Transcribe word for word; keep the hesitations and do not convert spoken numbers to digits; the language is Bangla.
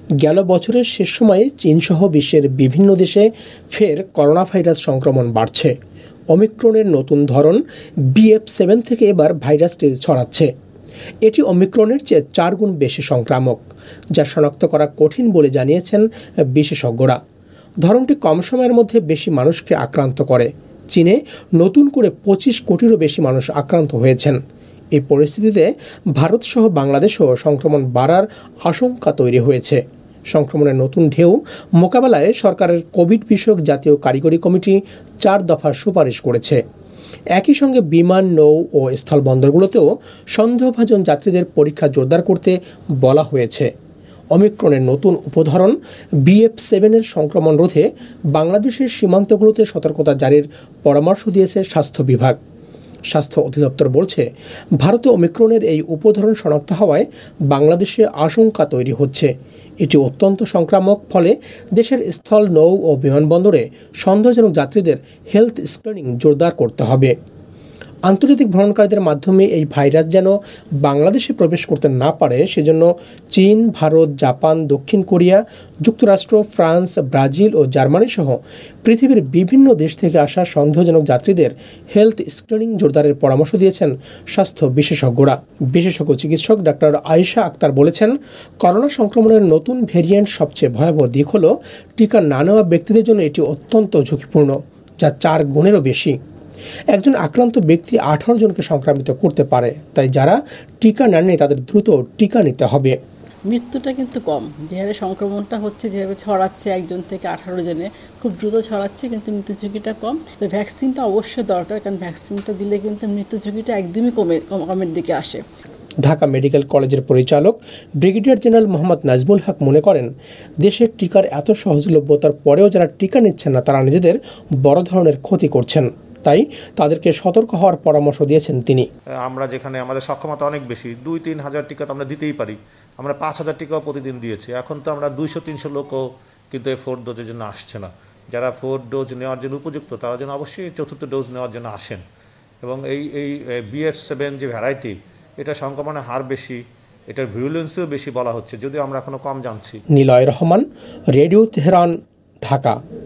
গেল বছরের শেষ সময়ে চীনসহ বিশ্বের বিভিন্ন দেশে ফের করোনা ভাইরাস সংক্রমণ বাড়ছে। ওমিক্রনের নতুন ধরন বি এফ সেভেন থেকে এবার ভাইরাসটি ছড়াচ্ছে। এটি ওমিক্রনের চেয়ে চার গুণ বেশি সংক্রামক, যা শনাক্ত করা কঠিন বলে জানিয়েছেন বিশেষজ্ঞরা। ধরনটি কম সময়ের মধ্যে বেশি মানুষকে আক্রান্ত করে। চীনে নতুন করে পঁচিশ কোটিরও বেশি মানুষ আক্রান্ত হয়েছেন। এই পরিস্থিতিতে ভারতসহ বাংলাদেশেও সংক্রমণ বাড়ার আশঙ্কা তৈরি হয়েছে। সংক্রমণের নতুন ঢেউ মোকাবেলায় সরকারের কোভিড বিষয়ক জাতীয় কারিগরি কমিটি চার দফা সুপারিশ করেছে। একই সঙ্গে বিমান, নৌ ও স্থলবন্দরগুলোতেও সন্দেহভাজন যাত্রীদের পরীক্ষা জোরদার করতে বলা হয়েছে। ওমিক্রনের নতুন উপধরন বি এফ সেভেনের সংক্রমণ রোধে বাংলাদেশের সীমান্তগুলোতে সতর্কতা জারির পরামর্শ দিয়েছে স্বাস্থ্য বিভাগ। স্বাস্থ্য অধিদপ্তর বলছে, ভারতে ওমিক্রনের এই উপধরন শনাক্ত হওয়ায় বাংলাদেশে আশঙ্কা তৈরি হচ্ছে। এটি অত্যন্ত সংক্রামক, ফলে দেশের স্থল, নৌ ও বিমানবন্দরে সন্দেহজনক যাত্রীদের হেলথ স্ক্রিনিং জোরদার করতে হবে। আন্তর্জাতিক ভ্রমণকারীদের মাধ্যমে এই ভাইরাস যেন বাংলাদেশে প্রবেশ করতে না পারে, সেজন্য চীন, ভারত, জাপান, দক্ষিণ কোরিয়া, যুক্তরাষ্ট্র, ফ্রান্স, ব্রাজিল ও জার্মানি সহ পৃথিবীর বিভিন্ন দেশ থেকে আসা সন্দেহজনক যাত্রীদের হেলথ স্ক্রিনিং জোরদারের পরামর্শ দিয়েছেন স্বাস্থ্য বিশেষজ্ঞরা। বিশেষজ্ঞ চিকিৎসক ডাক্তার আয়েশা আক্তার বলেছেন, করোনা সংক্রমণের নতুন ভেরিয়েন্ট সবচেয়ে ভয়াবহ দিক হল টিকা না নেওয়া ব্যক্তিদের জন্য এটি অত্যন্ত ঝুঁকিপূর্ণ, যা চার গুণেরও বেশি। একজন আক্রান্ত ব্যক্তি আঠারো জনকে সংক্রামিত করতে পারে। তাই যারা টিকা নেননি তাদের দ্রুত টিকা নিতে হবে। মৃত্যুটা কিন্তু কম, যেভাবে সংক্রমণটা হচ্ছে, যেভাবে ছড়াচ্ছে একজন থেকে আঠারো জনে খুব দ্রুত ছড়াচ্ছে, কিন্তু মৃত্যু ঝুঁকিটা কম। তো ভ্যাকসিনটা অবশ্যই দরকার, কারণ ভ্যাকসিনটা দিলে কিন্তু মৃত্যু ঝুঁকিটা একদমই কমে কমের দিকে আসে। ঢাকা মেডিকেল কলেজের পরিচালক ব্রিগেডিয়ার জেনারেল মোহাম্মদ নাজমুল হক মনে করেন, দেশের টিকার এত সহজলভ্যতার পরেও যারা টিকা নিচ্ছেন না তারা নিজেদের বড় ধরনের ক্ষতি করছেন। তাই তাদেরকে সতর্ক হওয়ার পরামর্শ দিয়েছেন তিনি। আমরা যেখানে আমাদের সক্ষমতা অনেক বেশি, দুই তিন হাজার টিকা তো আমরা দিতেই পারি, আমরা পাঁচ হাজার টিকাও প্রতিদিন দিয়েছি। এখন তো আমরা দুইশো তিনশো লোকও কিন্তু এই ফোর্থ ডোজের জন্য আসছে না। যারা ফোর্থ ডোজ নেওয়ার জন্য উপযুক্ত তারা যেন অবশ্যই চতুর্থ ডোজ নেওয়ার জন্য আসেন। এবং এই এই বি এফ সেভেন যে ভ্যারাইটি, এটা সংক্রমণের হার বেশি, এটার ভিরুলেন্সও বেশি বলা হচ্ছে, যদিও আমরা এখনো কম জানছি। Niloy Rahman, radio Tehran, Dhaka.